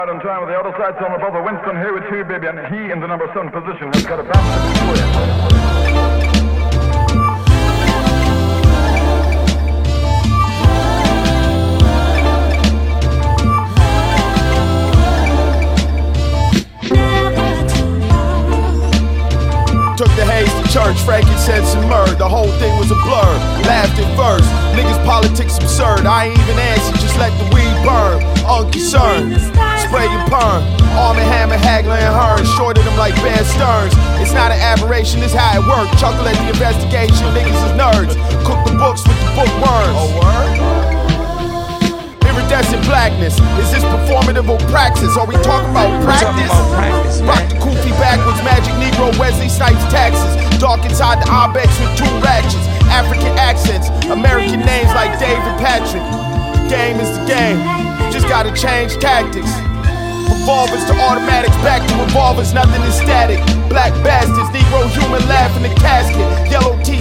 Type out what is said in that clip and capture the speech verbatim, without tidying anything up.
In time with the other side, son of brother Winston here with you, baby, and he in the number seven position has got a bounce to do for you. Took the haze to church, frankincense and myrrh. The whole thing was a blur, laughed at first. Niggas politics absurd, I ain't even answer, just let the weed burn. Unconcerned, spray your perm. Arm and Hammer, Hagler and Hearn, shorted them like Bear Stearns. It's not an aberration, it's how it worked. Chuckle at the investigation, niggas is nerds. Cook the books with the bookworms. Oh, word? Iridescent blackness, is this performative or praxis? Are we talking about practice? practice Rock the kufi backwards, Magic Negro, Wesley Snipes taxes. Dark inside the Ibex with two ratchets. African accents, American names like David Patrick. The game is the game, just gotta change tactics. Revolvers to automatics, back to revolvers, nothing is static. Black bastards, Negro human laugh in the casket. Yellow T